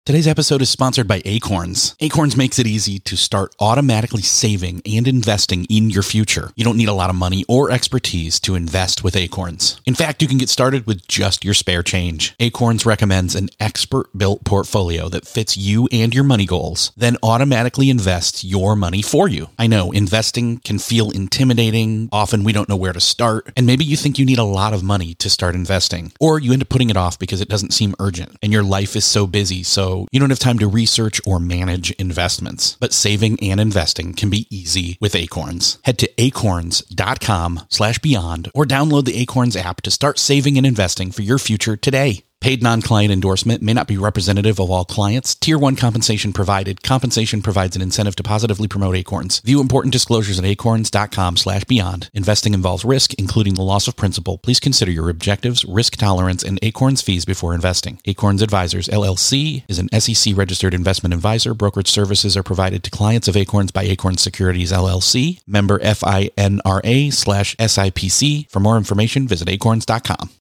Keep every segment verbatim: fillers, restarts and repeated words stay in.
Today's episode is sponsored by Acorns. Acorns makes it easy to start automatically saving and investing in your future. You don't need a lot of money or expertise to invest with Acorns. In fact, you can get started with just your spare change. Acorns recommends an expert-built portfolio that fits you and your money goals, then automatically invests your money for you. I know, investing can feel intimidating. Often we don't know where to start, and maybe you think you need a lot of money to start investing, or you end up putting it off because it doesn't seem urgent, and your life is so busy, so you don't have time to research or manage investments. But saving and investing can be easy with Acorns. Head to acorns.com slash beyond or download the Acorns app to start saving and investing for your future today. Paid non-client endorsement may not be representative of all clients. Tier one compensation provided. Compensation provides an incentive to positively promote Acorns. View important disclosures at acorns.com slash beyond. Investing involves risk, including the loss of principal. Please consider your objectives, risk tolerance, and Acorns fees before investing. Acorns Advisors, L L C, is an S E C-registered investment advisor. Brokerage services are provided to clients of Acorns by Acorns Securities, L L C. Member FINRA slash SIPC. For more information, visit acorns dot com.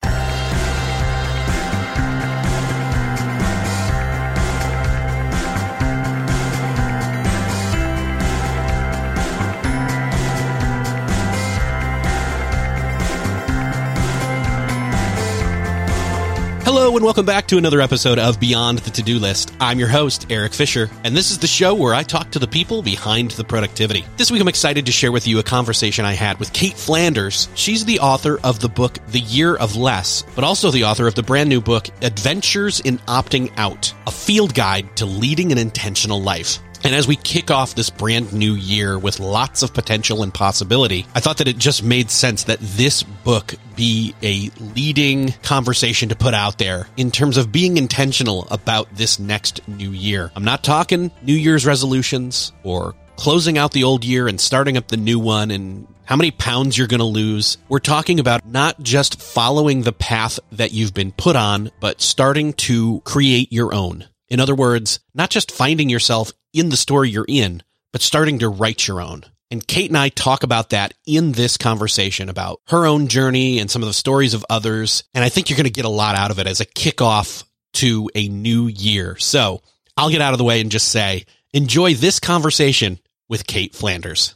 Hello and welcome back to another episode of Beyond the To-Do List. I'm your host, Eric Fisher, and this is the show where I talk to the people behind the productivity. This week I'm excited to share with you a conversation I had with Cait Flanders. She's the author of the book The Year of Less, but also the author of the brand new book Adventures in Opting Out, a field guide to leading an intentional life. And as we kick off this brand new year with lots of potential and possibility, I thought that it just made sense that this book be a leading conversation to put out there in terms of being intentional about this next new year. I'm not talking New Year's resolutions or closing out the old year and starting up the new one and how many pounds you're going to lose. We're talking about not just following the path that you've been put on, but starting to create your own. In other words, not just finding yourself in the story you're in, but starting to write your own. And Cait and I talk about that in this conversation about her own journey and some of the stories of others. And I think you're going to get a lot out of it as a kickoff to a new year. So I'll get out of the way and just say, enjoy this conversation with Cait Flanders.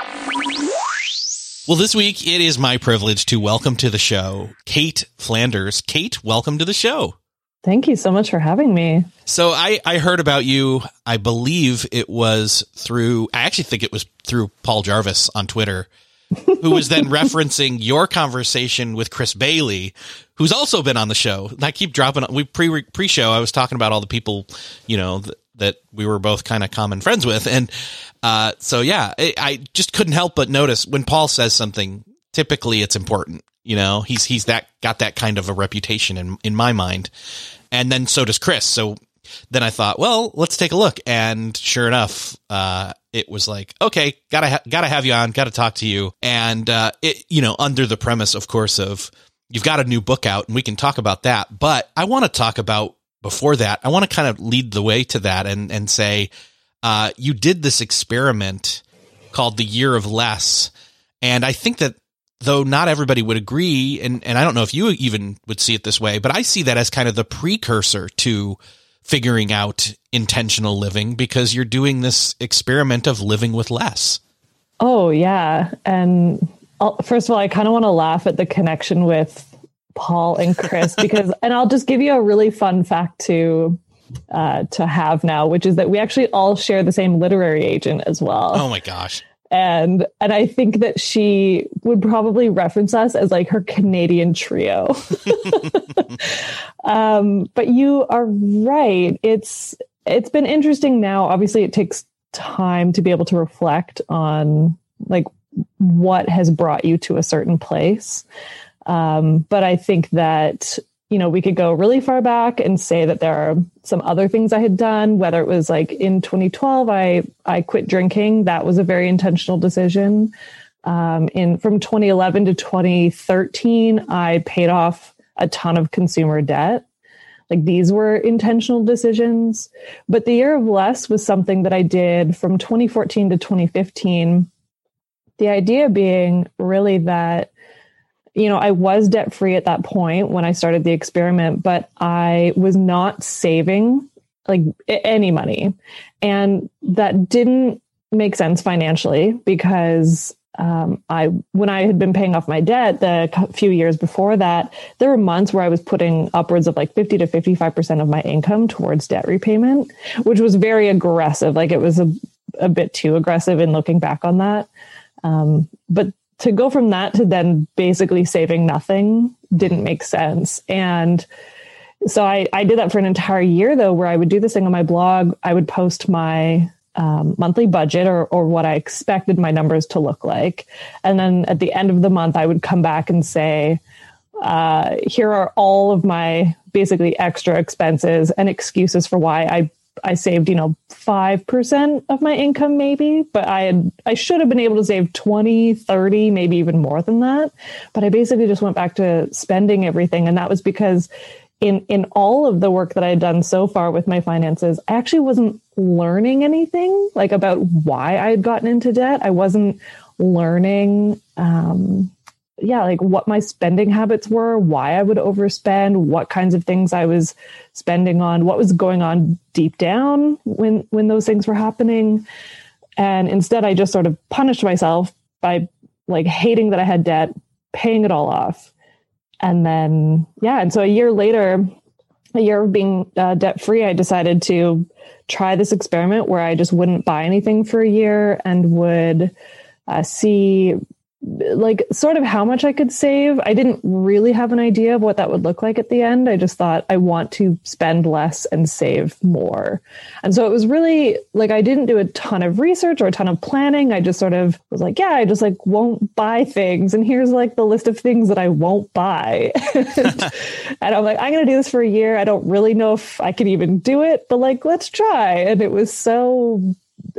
Well, this week it is my privilege to welcome to the show Cait Flanders. Cait, welcome to the show. Thank you so much for having me. So I, I heard about you, I believe it was through, I actually think it was through Paul Jarvis on Twitter, who was then referencing your conversation with Chris Bailey, who's also been on the show. And I keep dropping, we pre, pre-show, I was talking about all the people, you know, th- that we were both kind of common friends with. And uh, so, yeah, I, I just couldn't help but notice when Paul says something, typically it's important. You know, he's he's that got that kind of a reputation in in my mind, and then so does Chris. So then I thought, well, let's take a look, and sure enough, uh, it was like, okay, gotta ha- gotta have you on, gotta talk to you, and uh, it you know under the premise, of course, of you've got a new book out, and we can talk about that. But I want to talk about before that. I want to kind of lead the way to that, and and say, uh, you did this experiment called The Year of Less, and I think that, though not everybody would agree, and, and I don't know if you even would see it this way, but I see that as kind of the precursor to figuring out intentional living, because you're doing this experiment of living with less. Oh, yeah. And I'll, first of all, I kind of want to laugh at the connection with Paul and Chris, because, and I'll just give you a really fun fact to uh, to have now, which is that we actually all share the same literary agent as well. Oh, my gosh. And and I think that she would probably reference us as like her Canadian trio. um, but you are right. It's it's been interesting now. Obviously, it takes time to be able to reflect on like what has brought you to a certain place. Um, but I think that, you know, we could go really far back and say that there are some other things I had done, whether it was like in twenty twelve, I, I quit drinking. That was a very intentional decision. Um, in from twenty eleven to twenty thirteen, I paid off a ton of consumer debt. Like these were intentional decisions. But the Year of Less was something that I did from twenty fourteen to twenty fifteen. The idea being really that, you know, I was debt free at that point when I started the experiment, but I was not saving like any money. And that didn't make sense financially because um, I, when I had been paying off my debt the few years before that, there were months where I was putting upwards of like fifty to fifty-five percent of my income towards debt repayment, which was very aggressive. Like it was a, a bit too aggressive in looking back on that. Um, but to go from that to then basically saving nothing didn't make sense. And so I, I did that for an entire year, though, where I would do this thing on my blog. I would post my um, monthly budget or, or what I expected my numbers to look like. And then at the end of the month, I would come back and say, uh, here are all of my basically extra expenses and excuses for why I I saved, you know, five percent of my income, maybe, but I had, I should have been able to save twenty, thirty, maybe even more than that. But I basically just went back to spending everything. And that was because in, in all of the work that I had done so far with my finances, I actually wasn't learning anything like about why I had gotten into debt. I wasn't learning, um, yeah, like what my spending habits were, why I would overspend, what kinds of things I was spending on, what was going on deep down when, when those things were happening. And instead, I just sort of punished myself by like hating that I had debt, paying it all off. And then, yeah. And so a year later, a year of being uh, debt free, I decided to try this experiment where I just wouldn't buy anything for a year and would uh, see like sort of how much I could save. I didn't really have an idea of what that would look like at the end. I just thought I want to spend less and save more. And so it was really like, I didn't do a ton of research or a ton of planning. I just sort of was like, yeah, I just like won't buy things. And here's like the list of things that I won't buy. and, and I'm like, I'm going to do this for a year. I don't really know if I can even do it, but like, let's try. And it was so,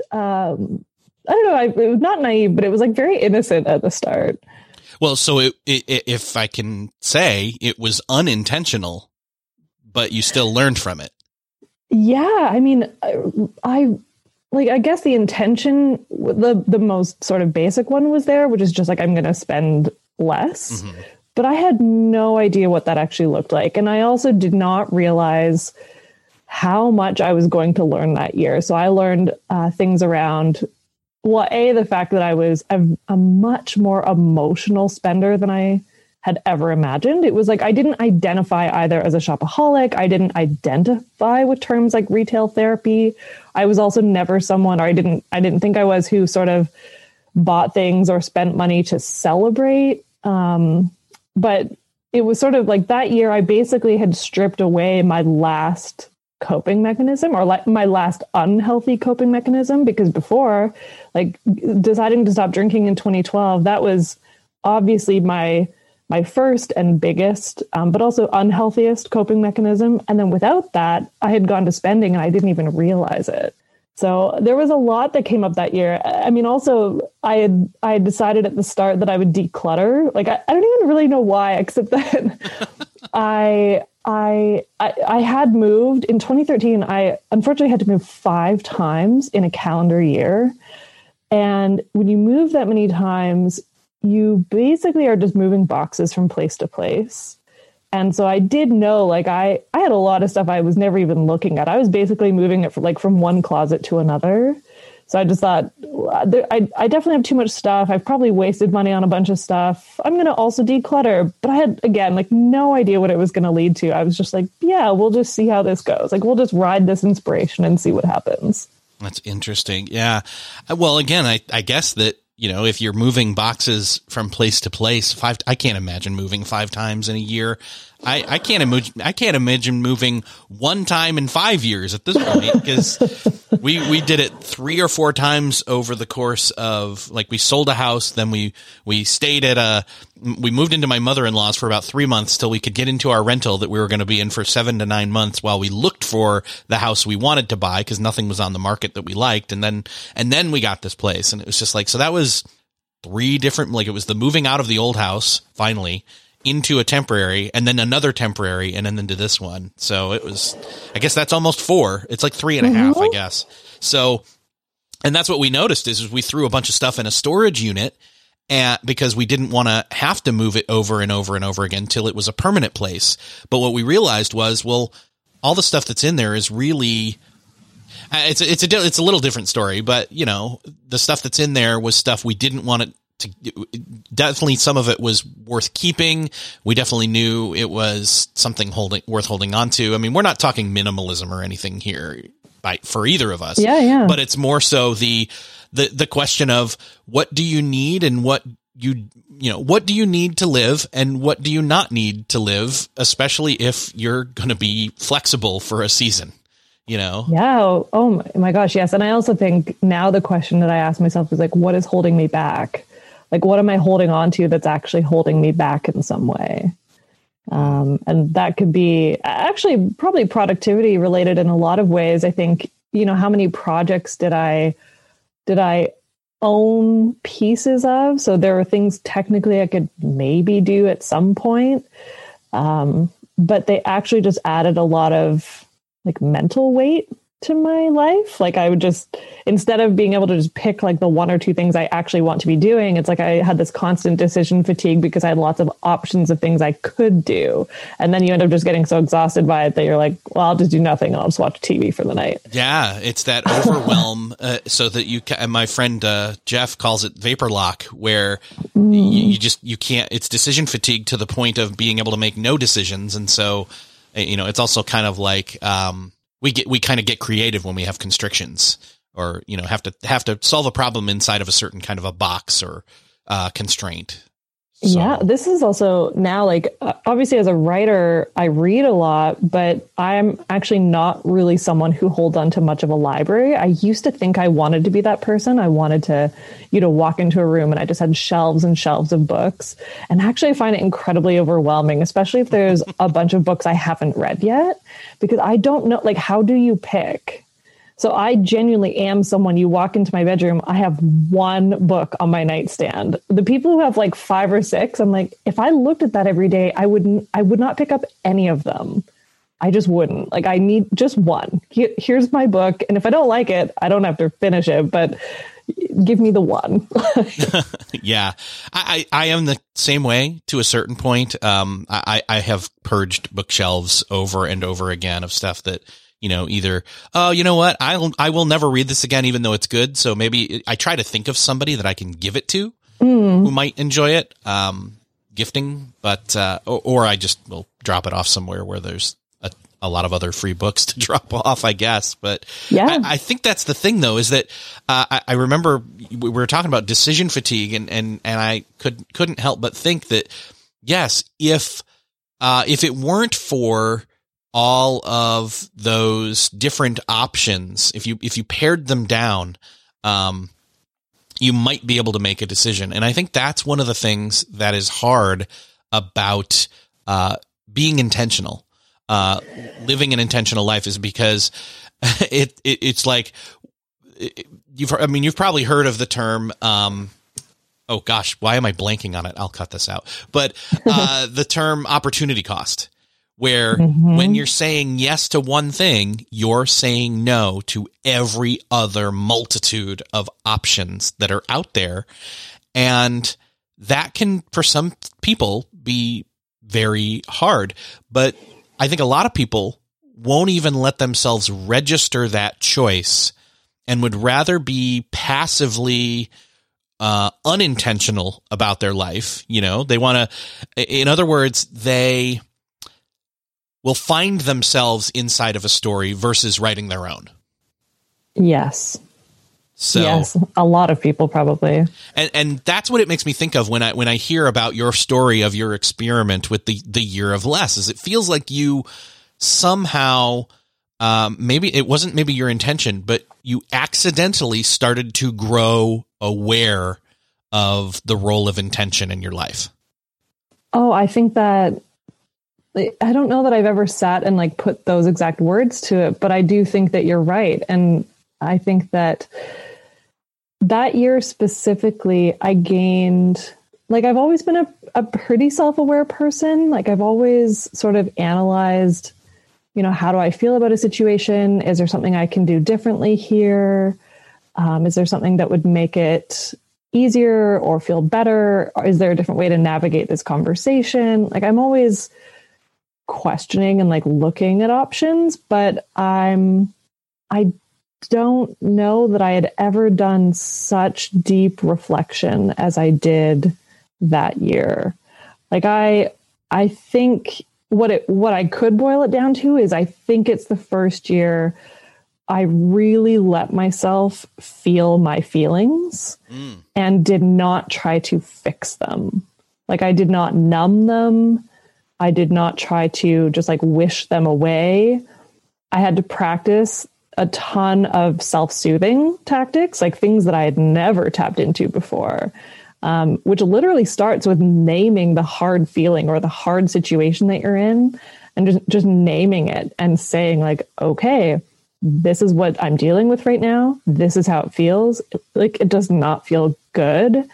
um, I don't know. I, it was not naive, but it was like very innocent at the start. Well, so it, it, if I can say, it was unintentional, but you still learned from it. Yeah. I mean, I, I like, I guess the intention, the, the most sort of basic one was there, which is just like, I'm going to spend less, mm-hmm. but I had no idea what that actually looked like. And I also did not realize how much I was going to learn that year. So I learned uh, things around Well, A, the fact that I was a, a much more emotional spender than I had ever imagined. It was like I didn't identify either as a shopaholic. I didn't identify with terms like retail therapy. I was also never someone, or I didn't, I didn't think I was, who sort of bought things or spent money to celebrate. Um, but it was sort of like that year, I basically had stripped away my last coping mechanism, or like my last unhealthy coping mechanism, because before, like deciding to stop drinking in twenty twelve, that was obviously my my first and biggest, um, but also unhealthiest coping mechanism. And then without that, I had gone to spending and I didn't even realize it. So there was a lot that came up that year. I mean, also, I had I had decided at the start that I would declutter. Like, I, I don't even really know why, except that I, I I I had moved in twenty thirteen. I unfortunately had to move five times in a calendar year. And when you move that many times, you basically are just moving boxes from place to place. And so I did know, like, I, I had a lot of stuff I was never even looking at. I was basically moving it from, like, from one closet to another. So I just thought, I, I definitely have too much stuff. I've probably wasted money on a bunch of stuff. I'm going to also declutter. But I had, again, like, no idea what it was going to lead to. I was just like, yeah, we'll just see how this goes. Like, we'll just ride this inspiration and see what happens. That's interesting. Yeah. Well, again, I, I guess that, you know, if you're moving boxes from place to place, five, I can't imagine moving five times in a year. I, I can't imagine, I can't imagine moving one time in five years at this point, because we, we did it three or four times over the course of, like, we sold a house. Then we, we stayed at a, we moved into my mother-in-law's for about three months till we could get into our rental that we were going to be in for seven to nine months while we looked for the house we wanted to buy, because nothing was on the market that we liked. And then, and then we got this place, and it was just like, so that was three different, like, it was the moving out of the old house finally into a temporary, and then another temporary, and then into this one. So it was, I guess that's almost four. It's like three and a mm-hmm. half, I guess. So, and that's what we noticed is, is we threw a bunch of stuff in a storage unit, and because we didn't want to have to move it over and over and over again till it was a permanent place. But what we realized was, well, all the stuff that's in there is really, it's a, it's a, it's a little different story, but you know, the stuff that's in there was stuff we didn't want it to, definitely some of it was worth keeping. We definitely knew it was something holding worth holding on to. I mean, we're not talking minimalism or anything here by, for either of us. Yeah, yeah. But it's more so the, the, the question of what do you need and what you, you know, what do you need to live and what do you not need to live, especially if you're going to be flexible for a season, you know? Yeah. Oh my gosh. Yes. And I also think now the question that I ask myself is like, what is holding me back? Like, what am I holding on to that's actually holding me back in some way? Um, and that could be actually probably productivity related in a lot of ways. I think, you know, how many projects did I, did I own pieces of? So there are things technically I could maybe do at some point. Um, but they actually just added a lot of like mental weight to my life. Like I would just, instead of being able to just pick like the one or two things I actually want to be doing, it's like I had this constant decision fatigue because I had lots of options of things I could do. And then you end up just getting so exhausted by it that you're like, well, I'll just do nothing. I'll just watch T V for the night. Yeah. It's that overwhelm uh, so that you can, my friend uh, Jeff calls it vapor lock, where mm. you, you just, you can't, it's decision fatigue to the point of being able to make no decisions. And so, you know, it's also kind of like, um, we get, we kind of get creative when we have constrictions or, you know, have to have to solve a problem inside of a certain kind of a box or uh, constraint. So. Yeah, this is also now like, obviously as a writer, I read a lot, but I'm actually not really someone who holds on to much of a library. I used to think I wanted to be that person. I wanted to, you know, walk into a room and I just had shelves and shelves of books. And actually I find it incredibly overwhelming, especially if there's a bunch of books I haven't read yet, because I don't know, like, how do you pick? So I genuinely am someone, you walk into my bedroom, I have one book on my nightstand. The people who have like five or six, I'm like, if I looked at that every day, I wouldn't, I would not pick up any of them. I just wouldn't. Like, I need just one. Here, here's my book. And if I don't like it, I don't have to finish it, but give me the one. Yeah. I, I am the same way to a certain point. Um, I, I have purged bookshelves over and over again of stuff that, you know, either, oh, you know what, I'll, I will never read this again, even though it's good. So maybe I try to think of somebody that I can give it to mm. who might enjoy it, um, gifting, but, uh, or, or I just will drop it off somewhere where there's a, a lot of other free books to drop off, I guess. But yeah, I, I think that's the thing though, is that, uh, I, I remember we were talking about decision fatigue and, and, and I could, couldn't help but think that, yes, if, uh, if it weren't for all of those different options, if you, if you pared them down, um, you might be able to make a decision. And I think that's one of the things that is hard about, uh, being intentional, uh, living an intentional life is because it, it it's like, it, you've, I mean, you've probably heard of the term, um, oh gosh, why am I blanking on it? I'll cut this out. But, uh, the term opportunity cost. Where mm-hmm. when you're saying yes to one thing, you're saying no to every other multitude of options that are out there. And that can, for some people, be very hard. But I think a lot of people won't even let themselves register that choice and would rather be passively uh, unintentional about their life. You know, they want to, in other words, they will find themselves inside of a story versus writing their own. Yes. So yes, a lot of people probably. And and that's what it makes me think of when I when I hear about your story of your experiment with the the year of less, is it feels like you somehow um maybe it wasn't maybe your intention, but you accidentally started to grow aware of the role of intention in your life. Oh, I think that I don't know that I've ever sat and like put those exact words to it, but I do think that you're right. And I think that that year specifically, I gained, like, I've always been a, a pretty self-aware person. Like, I've always sort of analyzed, you know, how do I feel about a situation? Is there something I can do differently here? Um, is there something that would make it easier or feel better? Or is there a different way to navigate this conversation? Like, I'm always questioning and like looking at options, but I'm, I don't know that I had ever done such deep reflection as I did that year. Like I, I think what it, what I could boil it down to is I think it's the first year I really let myself feel my feelings mm. and did not try to fix them. Like I did not numb them. I did not try to just like wish them away. I had to practice a ton of self-soothing tactics, like things that I had never tapped into before, um, which literally starts with naming the hard feeling or the hard situation that you're in and just, just naming it and saying like, okay, this is what I'm dealing with right now. This is how it feels. Like it does not feel good.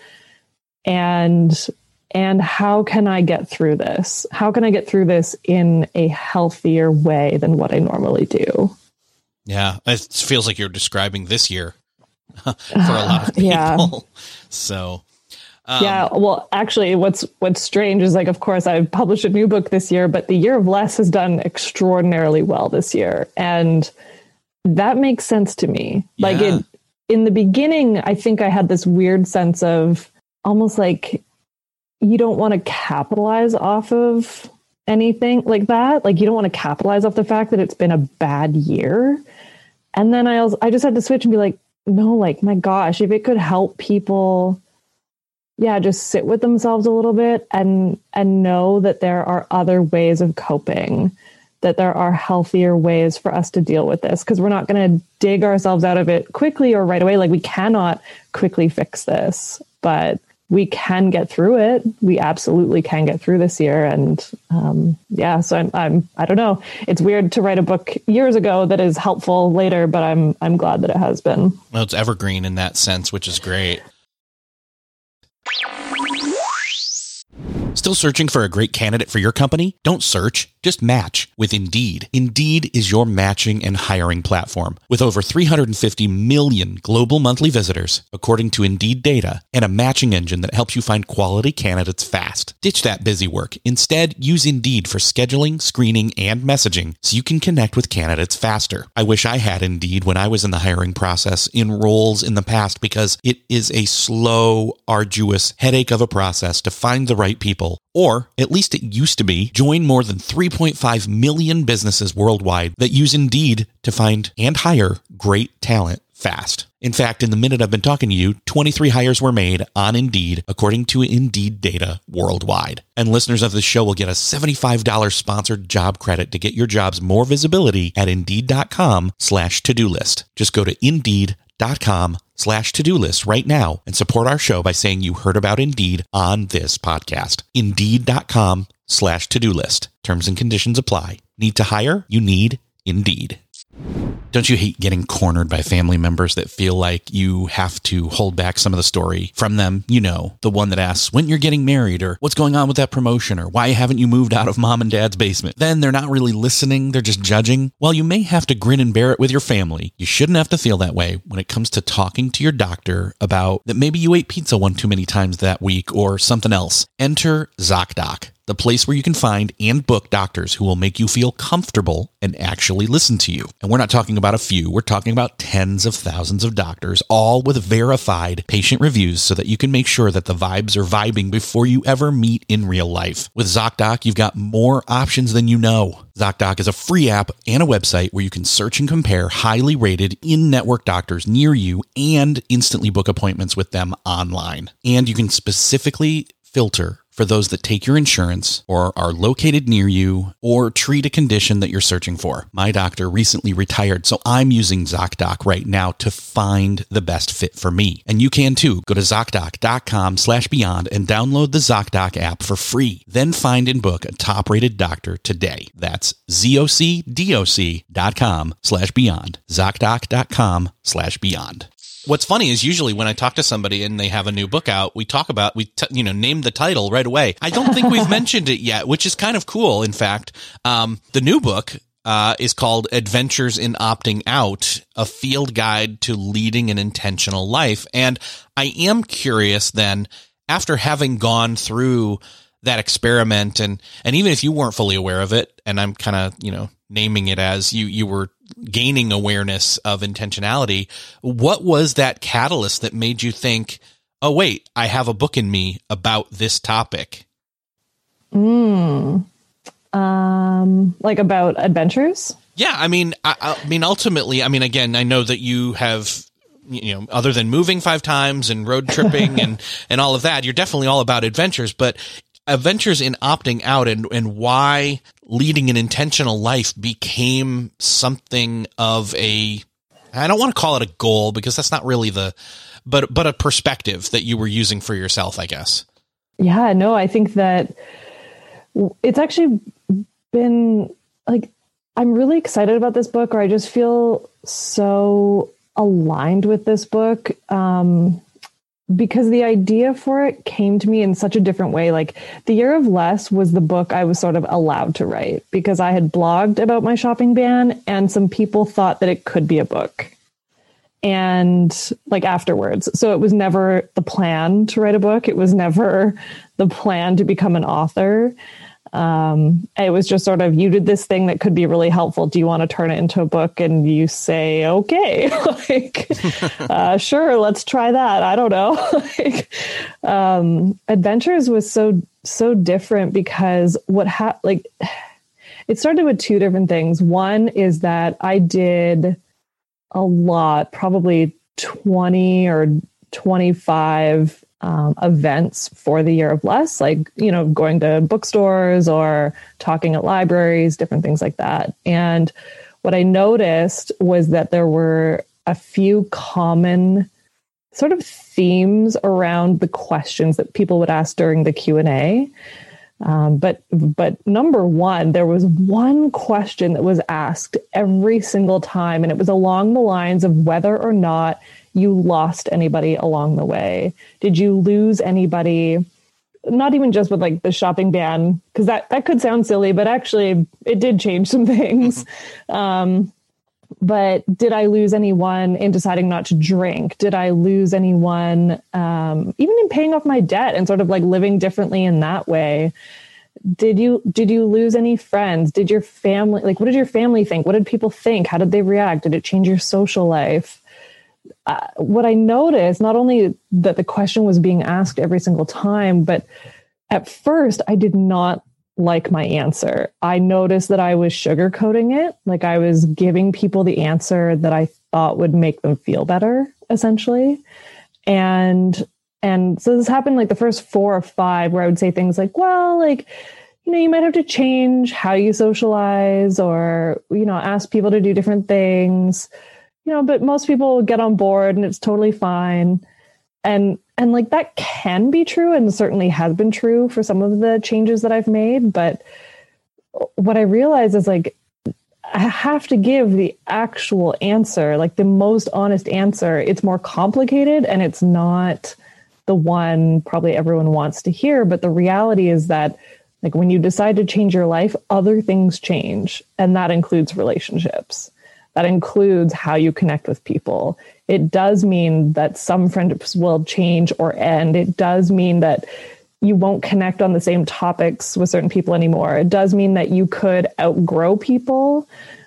And, and how can I get through this? How can I get through this in a healthier way than what I normally do? Yeah, it feels like you're describing this year for a lot of people. Yeah. So, um, yeah. Well, actually, what's what's strange is like, of course, I've published a new book this year, but the Year of Less has done extraordinarily well this year, and that makes sense to me. Yeah. Like it, in the beginning, I think I had this weird sense of almost like you don't want to capitalize off of anything like that. Like you don't want to capitalize off the fact that it's been a bad year. And then I was, I just had to switch and be like, no, like, my gosh, if it could help people, yeah, just sit with themselves a little bit and, and know that there are other ways of coping, that there are healthier ways for us to deal with this. Cause we're not going to dig ourselves out of it quickly or right away. Like we cannot quickly fix this, but we can get through it. We absolutely can get through this year. And um, yeah, so I'm, I'm, I don't know. It's weird to write a book years ago that is helpful later, but I'm, I'm glad that it has been. Well, it's evergreen in that sense, which is great. Still searching for a great candidate for your company? Don't search, just match with Indeed. Indeed is your matching and hiring platform with over three hundred fifty million global monthly visitors, according to Indeed data, and a matching engine that helps you find quality candidates fast. Ditch that busy work. Instead, use Indeed for scheduling, screening, and messaging so you can connect with candidates faster. I wish I had Indeed when I was in the hiring process in roles in the past because it is a slow, arduous headache of a process to find the right people. Or, at least it used to be, join more than three point five million businesses worldwide that use Indeed to find and hire great talent fast. In fact, in the minute I've been talking to you, twenty-three hires were made on Indeed, according to Indeed data worldwide. And listeners of this show will get a seventy-five dollars sponsored job credit to get your jobs more visibility at Indeed.com slash to-do list. Just go to Indeed.com slash to-do list right now and support our show by saying you heard about Indeed on this podcast. Indeed.com slash to-do list. Terms and conditions apply. Need to hire? You need Indeed. Don't you hate getting cornered by family members that feel like you have to hold back some of the story from them? You know, the one that asks when you're getting married or what's going on with that promotion or why haven't you moved out of mom and dad's basement? Then they're not really listening. They're just judging. While you may have to grin and bear it with your family, you shouldn't have to feel that way when it comes to talking to your doctor about that maybe you ate pizza one too many times that week or something else. Enter ZocDoc, the place where you can find and book doctors who will make you feel comfortable and actually listen to you. And we're not talking about a few, we're talking about tens of thousands of doctors, all with verified patient reviews so that you can make sure that the vibes are vibing before you ever meet in real life. With ZocDoc, you've got more options than you know. ZocDoc is a free app and a website where you can search and compare highly rated in-network doctors near you and instantly book appointments with them online. And you can specifically filter for those that take your insurance or are located near you or treat a condition that you're searching for. My doctor recently retired, so I'm using ZocDoc right now to find the best fit for me. And you can too. Go to ZocDoc.com slash beyond and download the ZocDoc app for free. Then find and book a top-rated doctor today. That's ZocDoc.com slash beyond. ZocDoc.com slash beyond. What's funny is usually when I talk to somebody and they have a new book out, we talk about, we, t- you know, name the title right away. I don't think we've mentioned it yet, which is kind of cool. In fact, um, the new book, uh, is called Adventures in Opting Out, a field guide to leading an intentional life. And I am curious then, after having gone through that experiment, and and even if you weren't fully aware of it, and I'm kind of, you know, naming it as you you were gaining awareness of intentionality, what was that catalyst that made you think, oh wait, I have a book in me about this topic? Mm. Um, like about adventures? Yeah, I mean, I, I mean, ultimately, I mean, again, I know that you have, you know, other than moving five times and road tripping and, and all of that, you're definitely all about adventures, but adventures in opting out, and, and why leading an intentional life became something of a, I don't want to call it a goal because that's not really the, but, but a perspective that you were using for yourself, I guess. Yeah, no, I think that it's actually been like, I'm really excited about this book, or I just feel so aligned with this book. Um, because the idea for it came to me in such a different way. Like The Year of Less was the book I was sort of allowed to write because I had blogged about my shopping ban, and some people thought that it could be a book. And like afterwards. So it was never the plan to write a book. It was never the plan to become an author. Um, it was just sort of, you did this thing that could be really helpful. Do you want to turn it into a book? And you say, okay, like, uh, sure, let's try that. I don't know. like, um, Adventures was so, so different because what happened, like, it started with two different things. One is that I did a lot, probably twenty or twenty-five um, events for the Year of Less, like, you know, going to bookstores or talking at libraries, different things like that. And what I noticed was that there were a few common sort of themes around the questions that people would ask during the Q and A. Um, but but number one, there was one question that was asked every single time, and it was along the lines of whether or not you lost anybody along the way. Did you lose anybody? Not even just with like the shopping ban, because that, that could sound silly, but actually it did change some things. um, but did I lose anyone in deciding not to drink? Did I lose anyone um, even in paying off my debt and sort of like living differently in that way? Did you did you lose any friends? Did your family, like, what did your family think? What did people think? How did they react? Did it change your social life? Uh, what I noticed, not only that the question was being asked every single time, but at first I did not like my answer. I noticed that I was sugarcoating it. Like I was giving people the answer that I thought would make them feel better, essentially. And, and so this happened like the first four or five where I would say things like, well, like, you know, you might have to change how you socialize, or, you know, ask people to do different things, you know, but most people get on board and it's totally fine. And, and like that can be true, and certainly has been true for some of the changes that I've made. But what I realize is like, I have to give the actual answer, like the most honest answer. It's more complicated and it's not the one probably everyone wants to hear. But the reality is that like when you decide to change your life, other things change. And that includes relationships. That includes how you connect with people. It does mean that some friendships will change or end. It does mean that you won't connect on the same topics with certain people anymore. It does mean that you could outgrow people.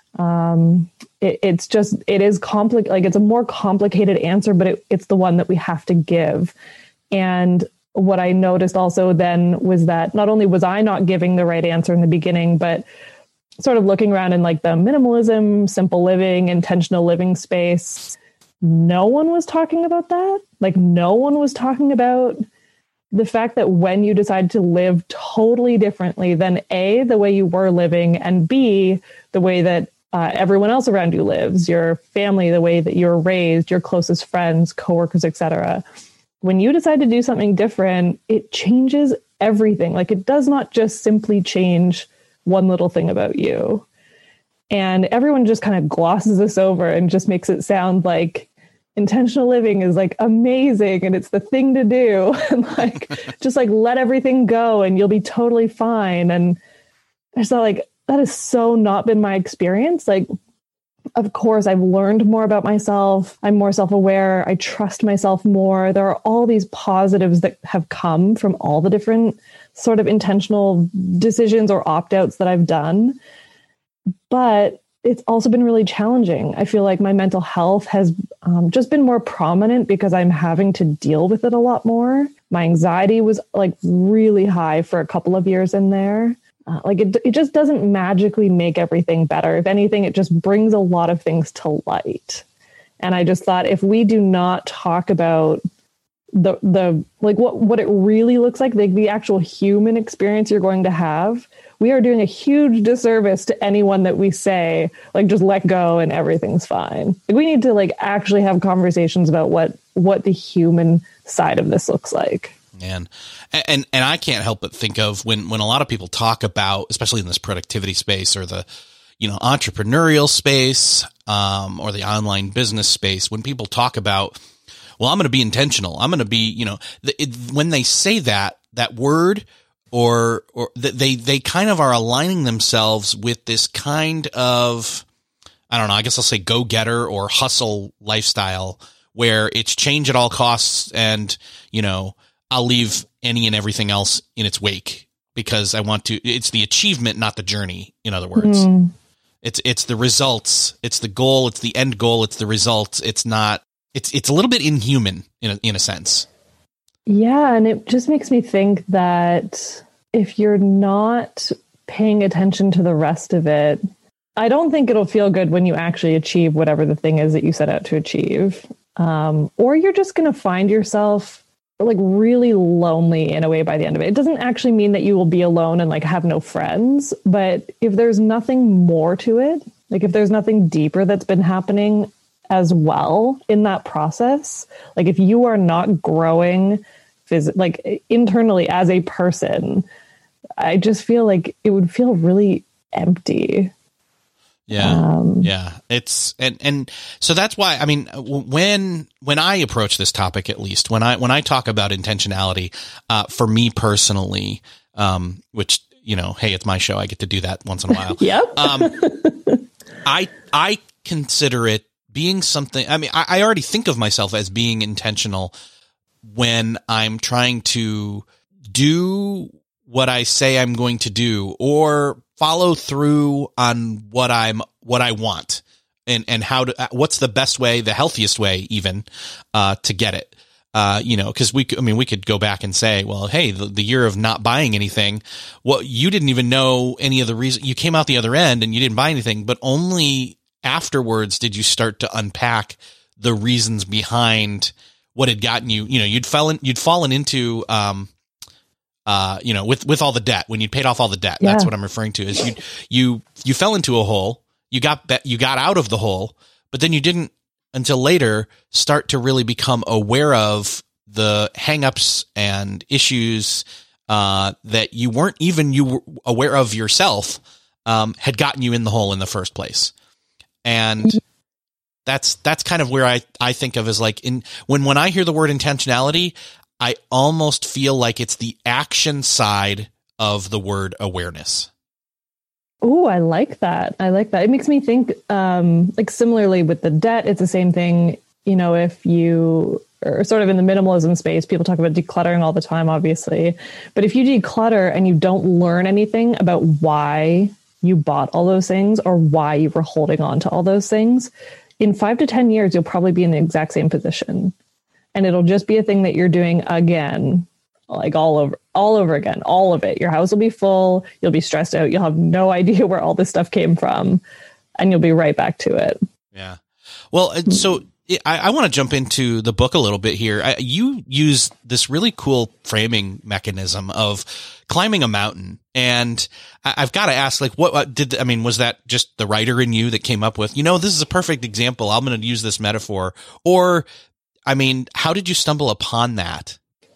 Um, it, it's just, it is complicated. Like it's a more complicated answer, but it, it's the one that we have to give. And what I noticed also then was that not only was I not giving the right answer in the beginning, but sort of looking around in like the minimalism, simple living, intentional living space, no one was talking about that. Like no one was talking about the fact that when you decide to live totally differently than A, the way you were living, and B, the way that uh, everyone else around you lives, your family, the way that you're raised, your closest friends, coworkers, et cetera. When you decide to do something different, it changes everything. Like it does not just simply change one little thing about you. And everyone just kind of glosses this over and just makes it sound like intentional living is like amazing and it's the thing to do. And like, just like let everything go and you'll be totally fine. And I just thought like, that has so not been my experience. Like of course, I've learned more about myself. I'm more self-aware. I trust myself more. There are all these positives that have come from all the different sort of intentional decisions or opt-outs that I've done. But it's also been really challenging. I feel like my mental health has um, just been more prominent because I'm having to deal with it a lot more. My anxiety was like really high for a couple of years in there. Uh, like it, it just doesn't magically make everything better. If anything, it just brings a lot of things to light. And I just thought if we do not talk about the, the like what, what it really looks like, like the actual human experience you're going to have, we are doing a huge disservice to anyone that we say, like, just let go and everything's fine. Like, we need to like actually have conversations about what, what the human side of this looks like. Man. And, and I can't help but think of when, when a lot of people talk about, especially in this productivity space or the, you know, entrepreneurial space, um, or the online business space, when people talk about, well, I'm going to be intentional. I'm going to be, you know, it, when they say that, that word, or, or they, they kind of are aligning themselves with this kind of, I don't know, I guess I'll say go-getter or hustle lifestyle where it's change at all costs. And, you know, I'll leave any and everything else in its wake because I want to, it's the achievement, not the journey. In other words, mm. it's, it's the results, it's the goal, it's the end goal, it's the results. It's not, it's, it's a little bit inhuman in a, in a sense. Yeah. And it just makes me think that if you're not paying attention to the rest of it, I don't think it'll feel good when you actually achieve whatever the thing is that you set out to achieve. Um, or you're just going to find yourself like really lonely in a way by the end of it. It doesn't actually mean that you will be alone and like have no friends, but if there's nothing more to it, like if there's nothing deeper that's been happening as well in that process, like if you are not growing phys- like internally as a person, I just feel like it would feel really empty. Yeah. Um, yeah. It's, and, and so that's why, I mean, when, when I approach this topic, at least when I, when I talk about intentionality, uh, for me personally, um, which, you know, hey, it's my show. I get to do that once in a while. Yep. um, I, I consider it being something, I mean, I, I already think of myself as being intentional when I'm trying to do what I say I'm going to do or follow through on what I'm, what I want and, and how to, what's the best way, the healthiest way even, uh, to get it. Uh, you know, cause we, I mean, we could go back and say, well, hey, the, the year of not buying anything, well, you didn't even know any of the reason you came out the other end and you didn't buy anything, but only afterwards did you start to unpack the reasons behind what had gotten you, you know, you'd fallen, you'd fallen into, um, uh, you know, with, with all the debt, when you paid off all the debt, yeah. That's what I'm referring to is you, you, you fell into a hole, you got, you got out of the hole, but then you didn't until later start to really become aware of the hangups and issues, uh, that you weren't even you were aware of yourself, um, had gotten you in the hole in the first place. And that's, that's kind of where I, I think of as like in when, when I hear the word intentionality, I almost feel like it's the action side of the word awareness. Oh, I like that. I like that. It makes me think, um, like similarly with the debt, it's the same thing. You know, if you are sort of in the minimalism space, people talk about decluttering all the time, obviously. But if you declutter and you don't learn anything about why you bought all those things or why you were holding on to all those things, in five to ten years, you'll probably be in the exact same position. And it'll just be a thing that you're doing again, like all over, all over again, all of it. Your house will be full. You'll be stressed out. You'll have no idea where all this stuff came from, and you'll be right back to it. Yeah. Well, so I, I want to jump into the book a little bit here. I, you use this really cool framing mechanism of climbing a mountain. And I, I've got to ask, like, what, what did, I mean, was that just the writer in you that came up with, you know, this is a perfect example. I'm going to use this metaphor. Or, I mean, how did you stumble upon that?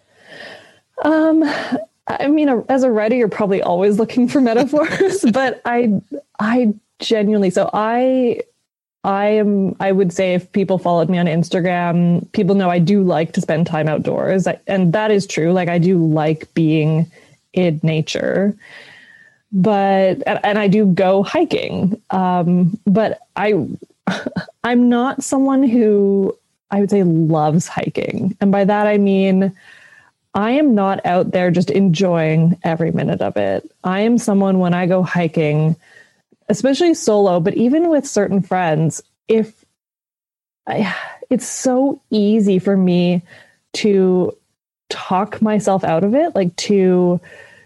Um, I mean, as a writer, you're probably always looking for metaphors, but I, I genuinely, so I, I am, I would say if people followed me on Instagram, people know I do like to spend time outdoors. I, and that is true. Like I do like being in nature, but, and, and I do go hiking. Um, but I, I'm not someone who I would say loves hiking. And by that, I mean, I am not out there just enjoying every minute of it. I am someone when I go hiking, especially solo, but even with certain friends, if I, it's so easy for me to talk myself out of it, like to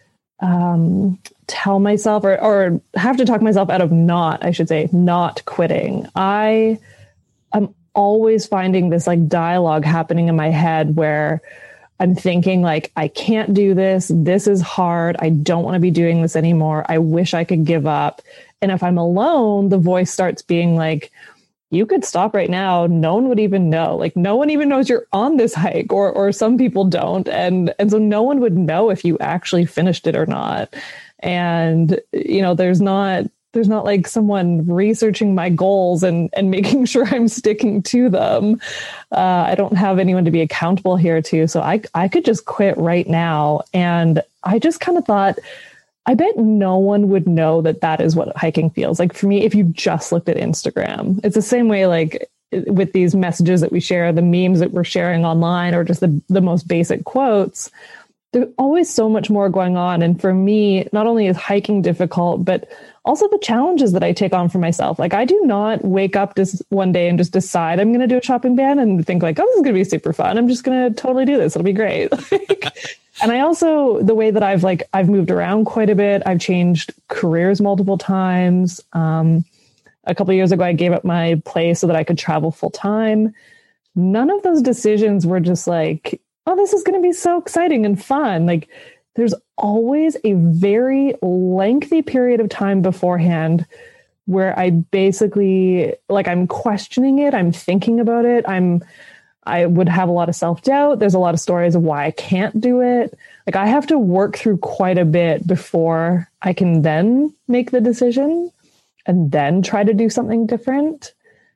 um, tell myself or, or have to talk myself out of not, I should say, not quitting. I am always finding this like dialogue happening in my head where I'm thinking like, I can't do this. This is hard. I don't want to be doing this anymore. I wish I could give up. And if I'm alone, the voice starts being like, you could stop right now. No one would even know. Like no one even knows you're on this hike, or or some people don't. And and so no one would know if you actually finished it or not. And, you know, there's not there's not like someone researching my goals and, and making sure I'm sticking to them. Uh, I don't have anyone to be accountable here to. So I I could just quit right now. And I just kind of thought, I bet no one would know that that is what hiking feels like. For me, if you just looked at Instagram, it's the same way like with these messages that we share, the memes that we're sharing online, or just the, the most basic quotes. There's always so much more going on. And for me, not only is hiking difficult, but also the challenges that I take on for myself. Like I do not wake up just one day and just decide I'm going to do a shopping ban and think like, oh, this is going to be super fun. I'm just going to totally do this. It'll be great. And I also, the way that I've like, I've moved around quite a bit. I've changed careers multiple times. Um, a couple of years ago, I gave up my place so that I could travel full time. None of those decisions were just like, oh, this is going to be so exciting and fun. Like there's always a very lengthy period of time beforehand where I basically, like I'm questioning it. I'm thinking about it. I'm, I would have a lot of self-doubt. There's a lot of stories of why I can't do it. Like I have to work through quite a bit before I can then make the decision and then try to do something different.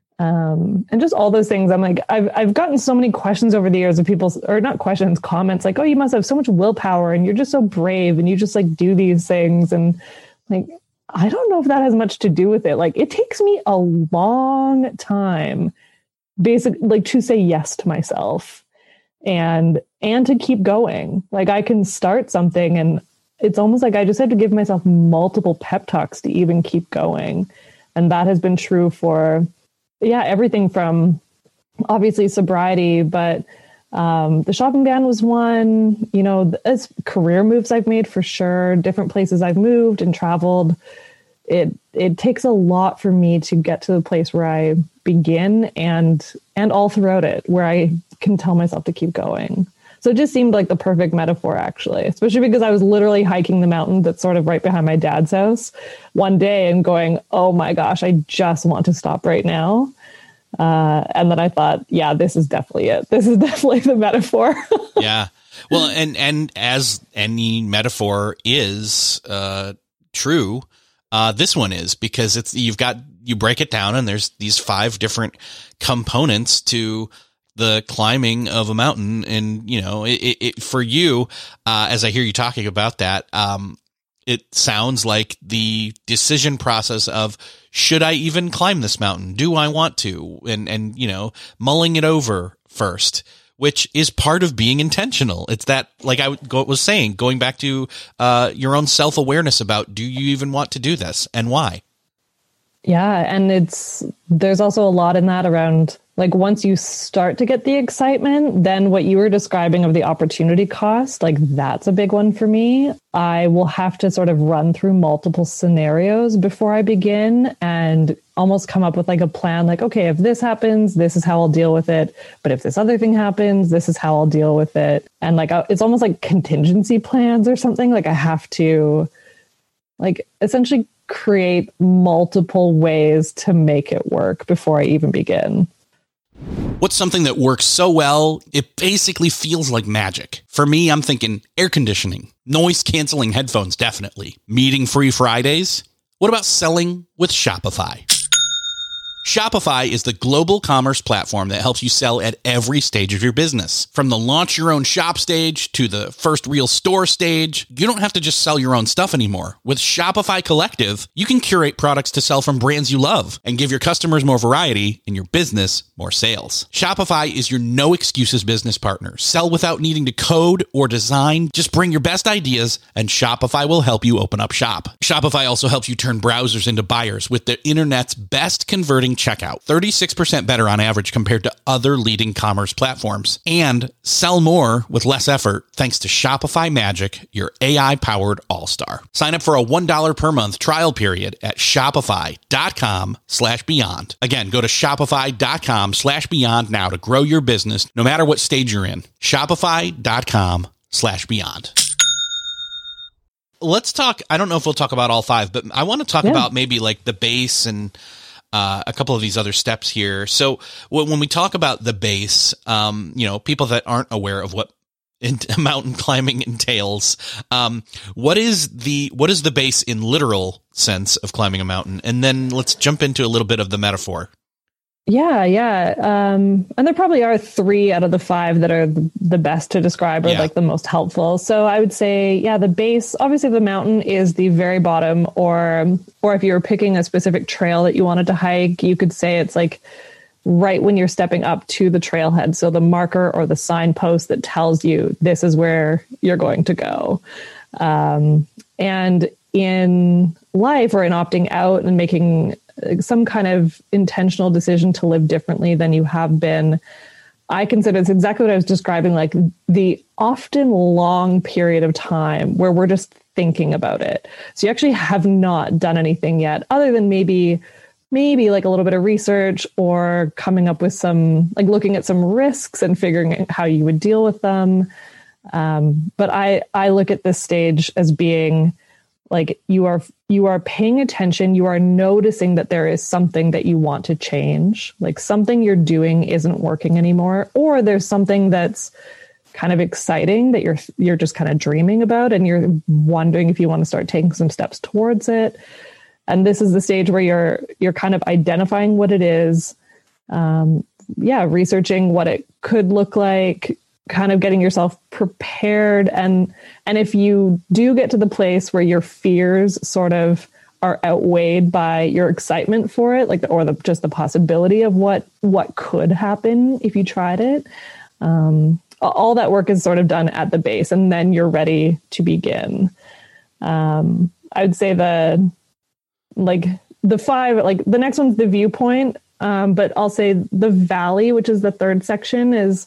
Um, and just all those things. I'm like, I've, I've gotten so many questions over the years of people, or not questions, comments like, oh, you must have so much willpower and you're just so brave and you just like do these things. And like, I don't know if that has much to do with it. Like it takes me a long time basically like to say yes to myself and and to keep going. Like I can start something and it's almost like I just have to give myself multiple pep talks to even keep going. And that has been true for yeah everything from obviously sobriety, but um the shopping ban was one, you know, as career moves I've made for sure, different places I've moved and traveled. It it takes a lot for me to get to the place where I begin and and all throughout it, where I can tell myself to keep going. So it just seemed like the perfect metaphor, actually, especially because I was literally hiking the mountain that's sort of right behind my dad's house one day and going, oh my gosh, I just want to stop right now. Uh, and then I thought, yeah, this is definitely it. This is definitely the metaphor. Yeah. Well, and and as any metaphor is uh, true, Uh, this one is, because it's, you've got, you break it down and there's these five different components to the climbing of a mountain. And, you know, it, it, it for you, uh, as I hear you talking about that, um, it sounds like the decision process of, should I even climb this mountain? Do I want to? And, and, you know, mulling it over first, which is part of being intentional. It's that, like I was saying, going back to uh, your own self-awareness about, do you even want to do this and why? Yeah. And it's, there's also a lot in that around, like, once you start to get the excitement, then what you were describing of the opportunity cost, like that's a big one for me. I will have to sort of run through multiple scenarios before I begin and almost come up with like a plan, like, okay, if this happens, this is how I'll deal with it. But if this other thing happens, this is how I'll deal with it. And like, it's almost like contingency plans or something. Like I have to like essentially create multiple ways to make it work before I even begin. What's something that works so well, it basically feels like magic? For me, I'm thinking air conditioning, noise canceling headphones, definitely. Meeting free Fridays. What about selling with Shopify? Shopify is the global commerce platform that helps you sell at every stage of your business. From the launch your own shop stage to the first real store stage, you don't have to just sell your own stuff anymore. With Shopify Collective, you can curate products to sell from brands you love and give your customers more variety and your business more sales. Shopify is your no excuses business partner. Sell without needing to code or design. Just bring your best ideas and Shopify will help you open up shop. Shopify also helps you turn browsers into buyers with the internet's best converting checkout, thirty-six percent better on average compared to other leading commerce platforms. And sell more with less effort thanks to Shopify Magic, your A I-powered all-star. Sign up for a one dollar per month trial period at shopify.com slash beyond. Again, go to shopify.com slash beyond now to grow your business no matter what stage you're in. Shopify.com slash beyond. Let's talk, I don't know if we'll talk about all five, but I want to talk yeah. about maybe like the base and Uh, a couple of these other steps here. So when, when we talk about the base, um, you know, people that aren't aware of what in, mountain climbing entails, um, what is the what is the base in literal sense of climbing a mountain? And then let's jump into a little bit of the metaphor. Yeah, yeah. Um, and there probably are three out of the five that are the best to describe or yeah. like the most helpful. So I would say, yeah, the base, obviously the mountain is the very bottom, or or if you were picking a specific trail that you wanted to hike, you could say it's like right when you're stepping up to the trailhead. So the marker or the signpost that tells you this is where you're going to go. Um, and in life or in opting out and making some kind of intentional decision to live differently than you have been, I consider it's exactly what I was describing, like the often long period of time where we're just thinking about it. So you actually have not done anything yet, other than maybe, maybe like a little bit of research or coming up with some, like looking at some risks and figuring out how you would deal with them. Um, but I, I look at this stage as being like you are you are paying attention, you are noticing that there is something that you want to change, like something you're doing isn't working anymore, or there's something that's kind of exciting that you're you're just kind of dreaming about and you're wondering if you want to start taking some steps towards it. And this is the stage where you're you're kind of identifying what it is, um, yeah, researching what it could look like, kind of getting yourself prepared. And, and if you do get to the place where your fears sort of are outweighed by your excitement for it, like, the, or the, just the possibility of what, what could happen if you tried it, um, all that work is sort of done at the base, and then you're ready to begin. Um, I would say the, like the five, like the next one's the viewpoint. Um, but I'll say the valley, which is the third section, is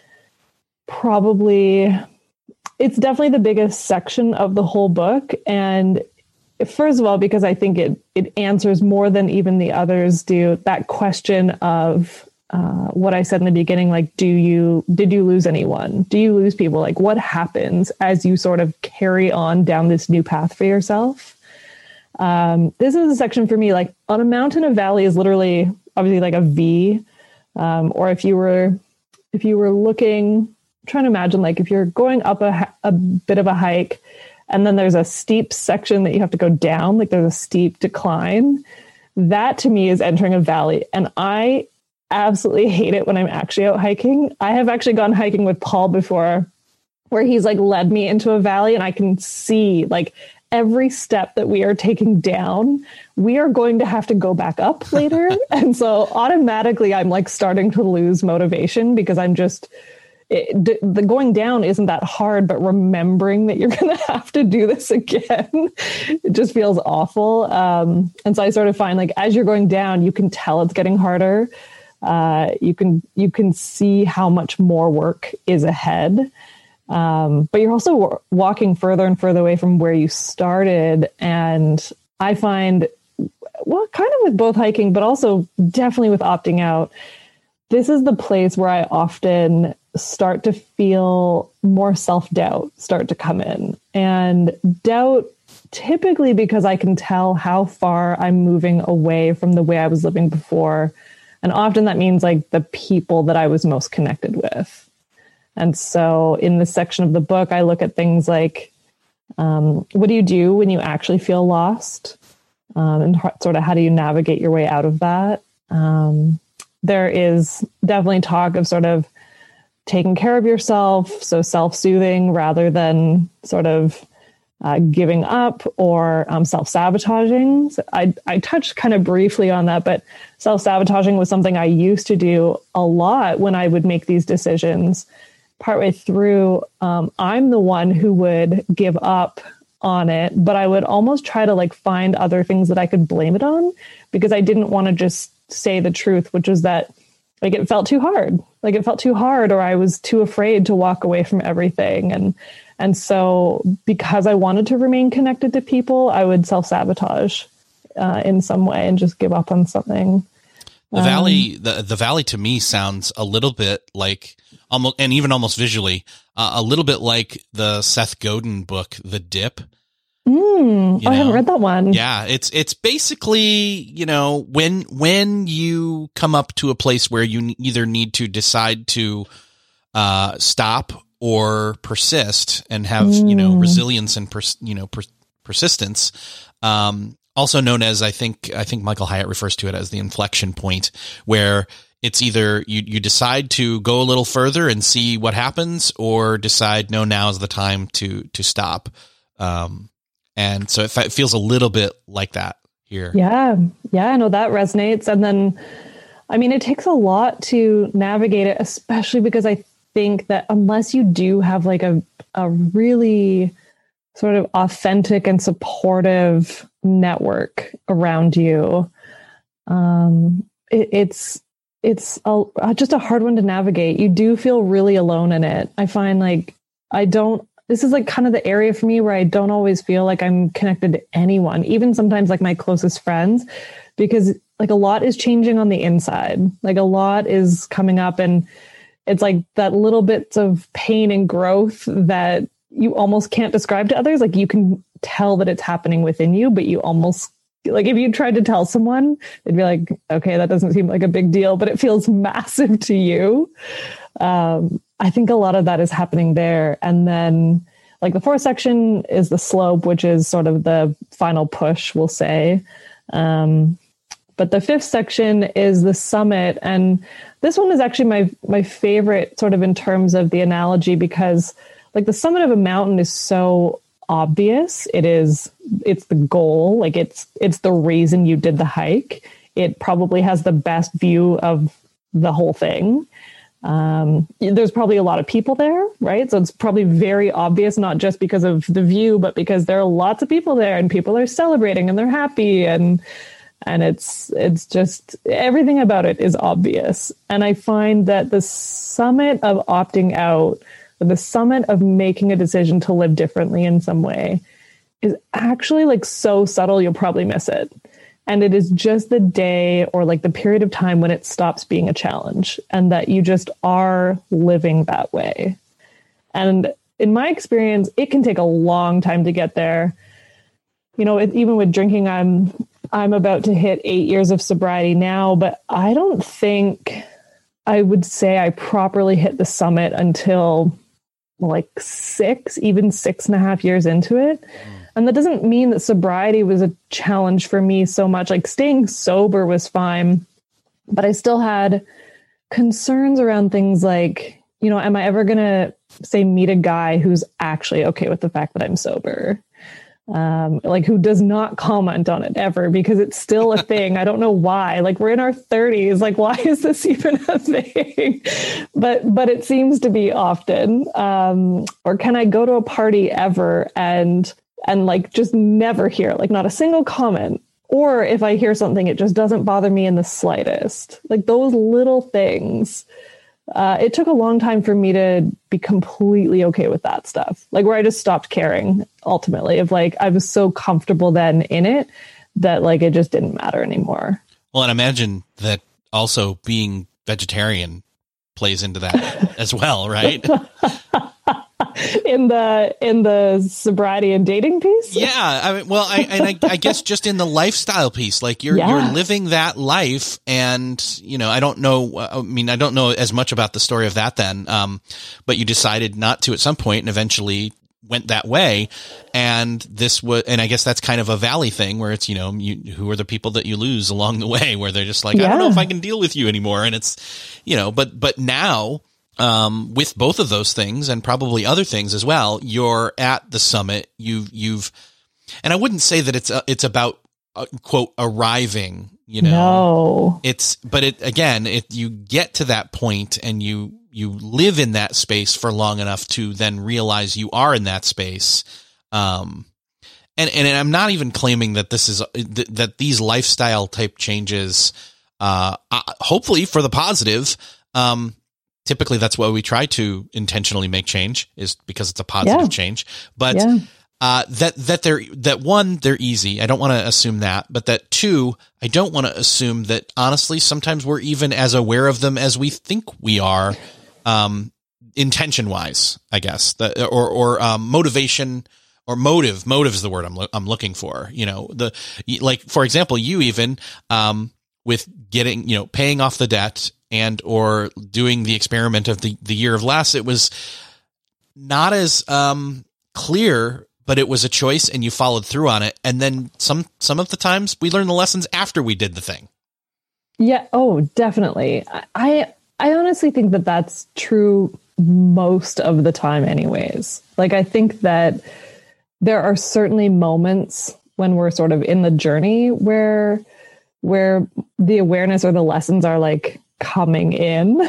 probably, it's definitely the biggest section of the whole book. And first of all, because I think it it answers more than even the others do that question of uh, what I said in the beginning, like, do you, did you lose anyone? Do you lose people? Like, what happens as you sort of carry on down this new path for yourself? Um, this is a section for me, like on a mountain, a valley is literally obviously like a V. Um, or if you were, if you were looking, trying to imagine, like if you're going up a, a bit of a hike and then there's a steep section that you have to go down, like there's a steep decline, that to me is entering a valley. And I absolutely hate it when I'm actually out hiking. I have actually gone hiking with Paul before where he's like led me into a valley and I can see like every step that we are taking down, we are going to have to go back up later. And so automatically I'm like starting to lose motivation because I'm just, It, the going down isn't that hard, but remembering that you're going to have to do this again, it just feels awful. Um, and so I sort of find like as you're going down, you can tell it's getting harder. Uh, you can you can see how much more work is ahead. Um, but you're also w- walking further and further away from where you started. And I find, well, kind of with both hiking, but also definitely with opting out, this is the place where I often start to feel more self-doubt start to come in. And doubt typically because I can tell how far I'm moving away from the way I was living before. And often that means like the people that I was most connected with. And so in this section of the book, I look at things like, um, what do you do when you actually feel lost? Um, and sort of how do you navigate your way out of that? Um, there is definitely talk of sort of taking care of yourself, so self-soothing rather than sort of uh, giving up or um, self-sabotaging. So I, I touched kind of briefly on that, but self-sabotaging was something I used to do a lot when I would make these decisions. Partway through, um, I'm the one who would give up on it, but I would almost try to like find other things that I could blame it on, because I didn't want to just say the truth, which was that like it felt too hard, like it felt too hard, or I was too afraid to walk away from everything. And, and so because I wanted to remain connected to people, I would self-sabotage uh, in some way and just give up on something. The um, Valley, the, the Valley to me sounds a little bit like almost, and even almost visually, uh, a little bit like the Seth Godin book, The Dip. Mm, you know? I haven't read that one. Yeah, it's it's basically, you know, when when you come up to a place where you either need to decide to uh, stop or persist and have, mm. you know, resilience and pers- you know per- persistence, um, also known as I think I think Michael Hyatt refers to it as the inflection point, where it's either you you decide to go a little further and see what happens, or decide no, now is the time to to stop. Um, And so it, it feels a little bit like that here. Yeah. Yeah. No, that resonates. And then, I mean, it takes a lot to navigate it, especially because I think that unless you do have like a, a really sort of authentic and supportive network around you, um, it, it's, it's a, just a hard one to navigate. You do feel really alone in it. I find like, I don't, This is like kind of the area for me where I don't always feel like I'm connected to anyone, even sometimes like my closest friends, because like a lot is changing on the inside. Like a lot is coming up, and it's like that little bits of pain and growth that you almost can't describe to others. Like you can tell that it's happening within you, but you almost like if you tried to tell someone, they'd be like, okay, that doesn't seem like a big deal, but it feels massive to you. Um, I think a lot of that is happening there. And then like the fourth section is the slope, which is sort of the final push, we'll say. Um, but the fifth section is the summit. And this one is actually my, my favorite sort of in terms of the analogy, because like the summit of a mountain is so obvious. It is, it's the goal. Like it's, it's the reason you did the hike. It probably has the best view of the whole thing. Um, there's probably a lot of people there, right? So it's probably very obvious, not just because of the view, but because there are lots of people there and people are celebrating and they're happy. And, and it's, it's just everything about it is obvious. And I find that the summit of opting out, the summit of making a decision to live differently in some way is actually like so subtle, you'll probably miss it. And it is just the day or like the period of time when it stops being a challenge and that you just are living that way. And in my experience, it can take a long time to get there. You know, it, even with drinking, I'm, I'm about to hit eight years of sobriety now, but I don't think I would say I properly hit the summit until like six, even six and a half years into it. Mm. And that doesn't mean that sobriety was a challenge for me so much. Like staying sober was fine, but I still had concerns around things like, you know, am I ever going to say meet a guy who's actually okay with the fact that I'm sober? Um, like who does not comment on it ever, because it's still a thing. I don't know why. Like we're in our thirties. Like why is this even a thing? But but it seems to be often. Um, or can I go to a party ever and and like just never hear like not a single comment? Or if I hear something, it just doesn't bother me in the slightest. Like those little things. Uh, it took a long time for me to be completely okay with that stuff. Like where I just stopped caring ultimately of like, I was so comfortable then in it that like, it just didn't matter anymore. Well, and imagine that also being vegetarian plays into that as well, right? in the in the sobriety and dating piece. Yeah, I mean, well, I and I, I guess just in the lifestyle piece, like you're yeah. you're living that life, and you know, I don't know. I mean, I don't know as much about the story of that then, um, but you decided not to at some point, and eventually went that way. And this was, and I guess that's kind of a valley thing where it's, you know, you, who are the people that you lose along the way where they're just like, yeah. I don't know if I can deal with you anymore. And it's, you know, but, but now, um, with both of those things and probably other things as well, you're at the summit. You've, you've, and I wouldn't say that it's, a, it's about uh, quote, arriving, you know, no. it's, but it, again, if you get to that point and you, you live in that space for long enough to then realize you are in that space. Um, and, and I'm not even claiming that this is, that these lifestyle type changes, uh, hopefully for the positive, um, typically that's why we try to intentionally make change is because it's a positive yeah. change, but, yeah. uh, that, that they're, that one, they're easy. I don't want to assume that, but that two, I don't want to assume that honestly, sometimes we're even as aware of them as we think we are. Um, intention wise, I guess, the, or, or, um, motivation or motive, motive is the word I'm, lo- I'm looking for, you know, the, like, for example, you even, um, with getting, you know, paying off the debt and, or doing the experiment of the, the year of less, it was not as, um, clear, but it was a choice and you followed through on it. And then some, some of the times we learned the lessons after we did the thing. Yeah. Oh, definitely. I, I honestly think that that's true most of the time anyways. Like, I think that there are certainly moments when we're sort of in the journey where, where the awareness or the lessons are like coming in.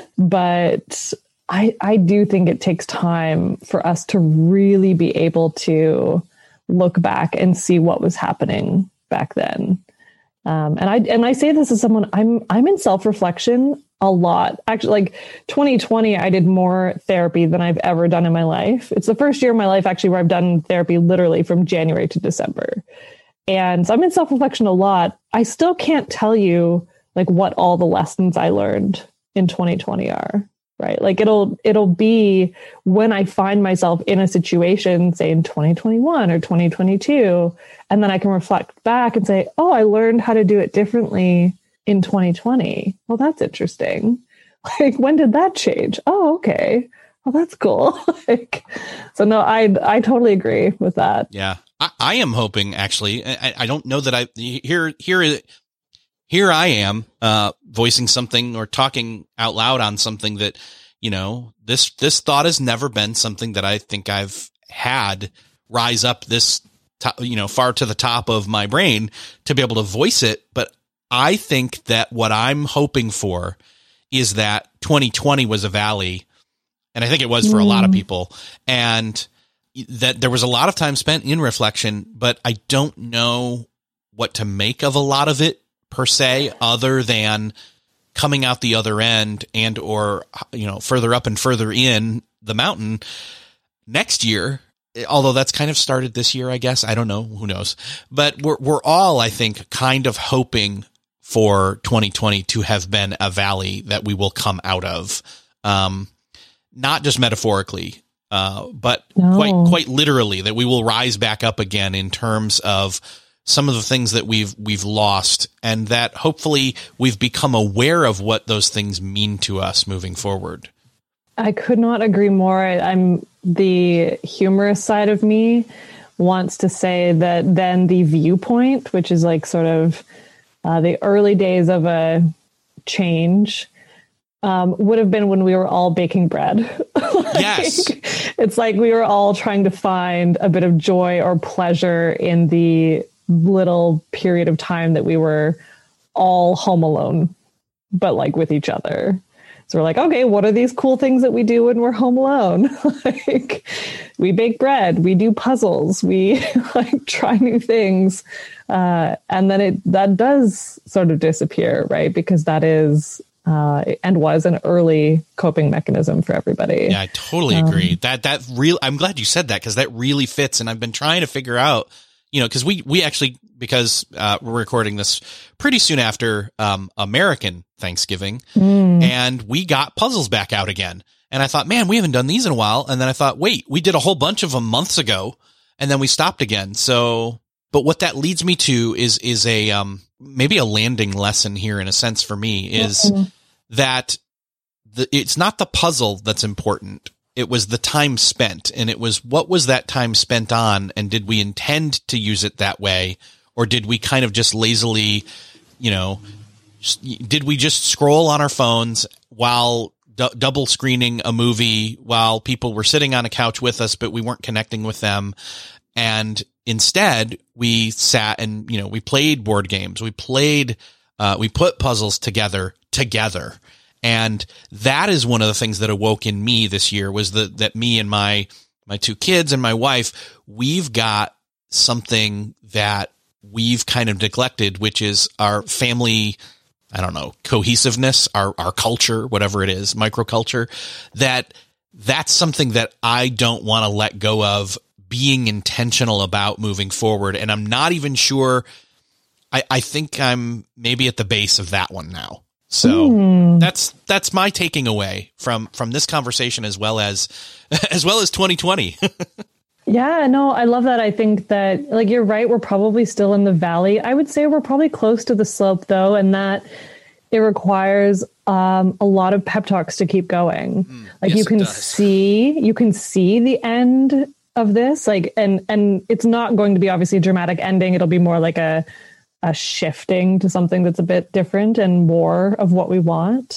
But I, I do think it takes time for us to really be able to look back and see what was happening back then. Um, and I, and I say this as someone, I'm, I'm in self-reflection a lot. Actually, like twenty twenty, I did more therapy than I've ever done in my life. It's the first year of my life actually where I've done therapy literally from January to December. And so I'm in self-reflection a lot. I still can't tell you like what all the lessons I learned in twenty twenty are, right? Like it'll, it'll be when I find myself in a situation, say in twenty twenty-one or twenty twenty-two, and then I can reflect back and say, oh, I learned how to do it differently in twenty twenty. Well, that's interesting. Like, when did that change? Oh, okay. Well, that's cool. Like, so no, I, I totally agree with that. Yeah. I, I am hoping actually, I, I don't know that I here, here, here I am, uh, voicing something or talking out loud on something that, you know, this, this thought has never been something that I think I've had rise up this, top, you know, far to the top of my brain to be able to voice it. But I think that what I'm hoping for is that twenty twenty was a valley, and I think it was for mm. a lot of people, and that there was a lot of time spent in reflection, but I don't know what to make of a lot of it per se, other than coming out the other end and, or, you know, further up and further in the mountain next year. Although that's kind of started this year, I guess. I don't know. Who knows? But we're, we're all, I think, kind of hoping for twenty twenty to have been a valley that we will come out of. Um, not just metaphorically, uh, but no. quite, quite literally, that we will rise back up again in terms of some of the things that we've, we've lost, and that hopefully we've become aware of what those things mean to us moving forward. I could not agree more. I'm the humorous side of me wants to say that then the viewpoint, which is like sort of uh, the early days of a change, um, would have been when we were all baking bread. Like, yes. It's like we were all trying to find a bit of joy or pleasure in the little period of time that we were all home alone, but like with each other. So we're like, okay, what are these cool things that we do when we're home alone? Like, we bake bread, we do puzzles, we like try new things. Uh, and then it, that does sort of disappear, right? Because that is, uh, and was an early coping mechanism for everybody. Yeah, I totally um, agree. That, that real, I'm glad you said that, because that really fits. And I've been trying to figure out, you know, because we, we actually, because uh, we're recording this pretty soon after um, American Thanksgiving, mm. and we got puzzles back out again. And I thought, man, we haven't done these in a while. And then I thought, wait, we did a whole bunch of them months ago, and then we stopped again. So, but what that leads me to is is a um, maybe a landing lesson here in a sense for me is mm-hmm. that the, it's not the puzzle that's important. it was the time spent, and it was, what was that time spent on? And did we intend to use it that way? Or did we kind of just lazily, you know, did we just scroll on our phones while d- double screening a movie while people were sitting on a couch with us, but we weren't connecting with them? And instead we sat and, you know, we played board games. We played, uh, we put puzzles together, together. And that is one of the things that awoke in me this year, was that, that me and my, my two kids and my wife, we've got something that we've kind of neglected, which is our family, I don't know, cohesiveness, our, our culture, whatever it is, microculture, that that's something that I don't want to let go of being intentional about moving forward. And I'm not even sure, I, I think I'm maybe at the base of that one now. So mm. that's, that's my taking away from, from this conversation, as well as, as well as twenty twenty. Yeah, no, I love that. I think that, like, you're right. We're probably still in the valley. I would say we're probably close to the slope, though, and that it requires um, a lot of pep talks to keep going. Mm, like yes, you can see, you can see the end of this, like, and and it's not going to be obviously a dramatic ending. It'll be more like a a shifting to something that's a bit different and more of what we want.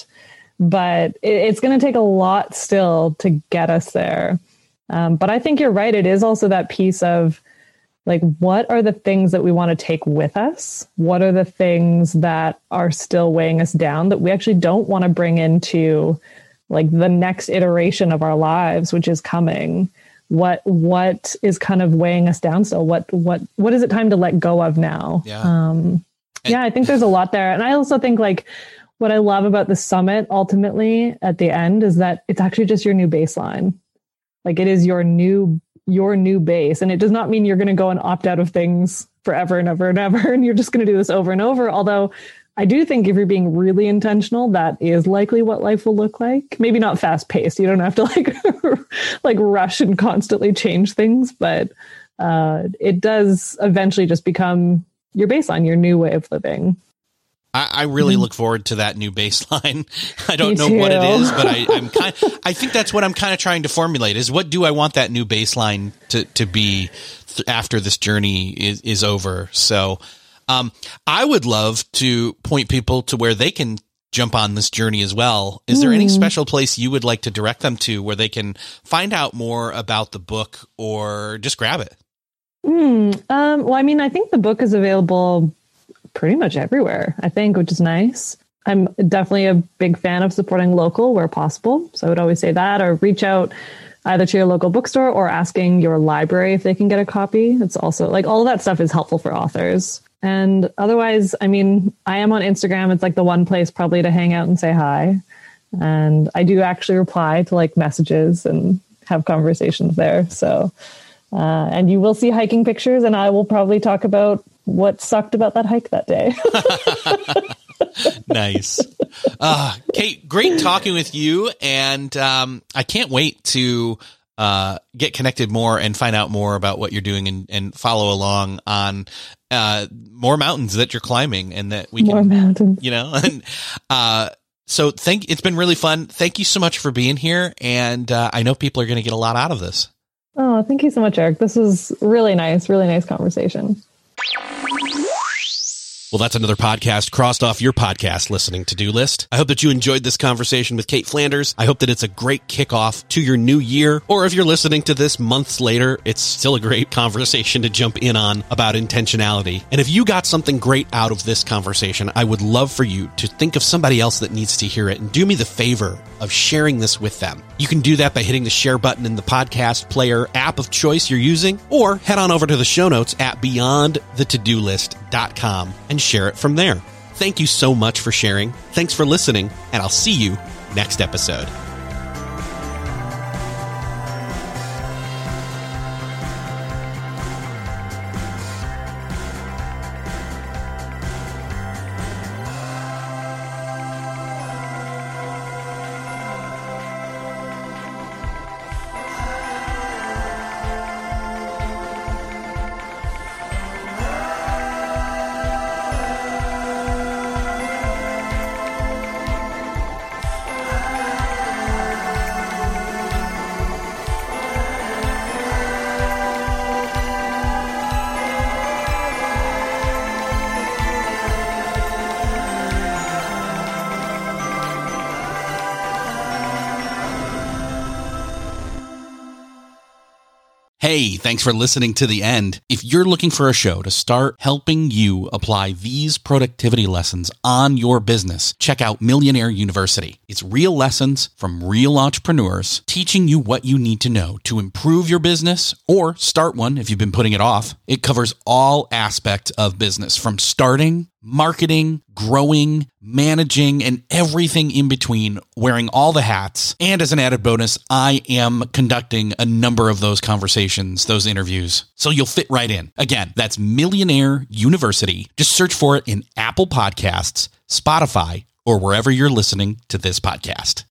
But it, it's going to take a lot still to get us there. Um, but I think you're right. It is also that piece of, like, what are the things that we want to take with us? What are the things that are still weighing us down that we actually don't want to bring into, like, the next iteration of our lives, which is coming? What what is kind of weighing us down still? What what what is it time to let go of now? Yeah. Um, yeah, I think there's a lot there. And I also think, like, what I love about the summit ultimately at the end is that it's actually just your new baseline. Like, it is your new your new base. And it does not mean you're going to go and opt out of things forever and ever and ever. And you're just going to do this over and over. Although I do think if you're being really intentional, that is likely what life will look like. Maybe not fast paced. You don't have to like, like rush and constantly change things, but uh, it does eventually just become your baseline, your new way of living. I, I really mm-hmm. look forward to that new baseline. I don't Me know too. what it is, but I, I'm kind. I think that's what I'm kind of trying to formulate: is what do I want that new baseline to to be th- after this journey is is over. So, um, I would love to point people to where they can jump on this journey as well. Is mm. there any special place you would like to direct them to where they can find out more about the book or just grab it? Mm, um, well, I mean, I think the book is available pretty much everywhere, I think, which is nice. I'm definitely a big fan of supporting local where possible. So I would always say that, or reach out either to your local bookstore or asking your library if they can get a copy. It's also, like, all of that stuff is helpful for authors. And otherwise, I mean, I am on Instagram. It's like the one place probably to hang out and say hi. And I do actually reply to, like, messages and have conversations there. So, uh, and you will see hiking pictures, and I will probably talk about what sucked about that hike that day. Nice. Uh, Kate, great talking with you. And um, I can't wait to uh, get connected more and find out more about what you're doing, and, and follow along on uh, more mountains that you're climbing, and that we more can, mountains. you know, and uh, so thank, it's been really fun. Thank you so much for being here. And uh, I know people are going to get a lot out of this. Oh, thank you so much, Eric. This was really nice, really nice conversation. Well, that's another podcast crossed off your podcast listening to-do list. I hope that you enjoyed this conversation with Kate Flanders. I hope that it's a great kickoff to your new year. Or if you're listening to this months later, it's still a great conversation to jump in on about intentionality. And if you got something great out of this conversation, I would love for you to think of somebody else that needs to hear it, and do me the favor of sharing this with them. You can do that by hitting the share button in the podcast player app of choice you're using, or head on over to the show notes at beyond the to do list dot com and share it from there. Thank you so much for sharing. Thanks for listening, and I'll see you next episode. Hey, thanks for listening to the end. If you're looking for a show to start helping you apply these productivity lessons on your business, check out Millionaire University. It's real lessons from real entrepreneurs teaching you what you need to know to improve your business or start one if you've been putting it off. It covers all aspects of business, from starting, marketing, growing, managing, and everything in between, wearing all the hats. And as an added bonus, I am conducting a number of those conversations, those interviews, so you'll fit right in. Again, that's Millionaire University. Just search for it in Apple Podcasts, Spotify, or wherever you're listening to this podcast.